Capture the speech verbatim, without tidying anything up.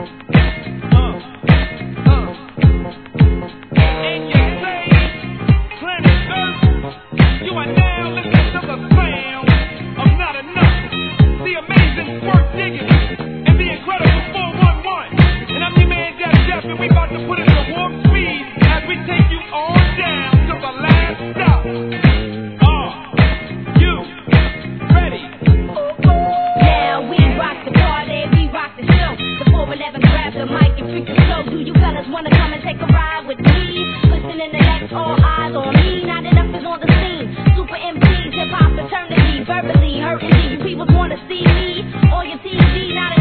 Verbally hurting me, you people wanna see me on your T V, not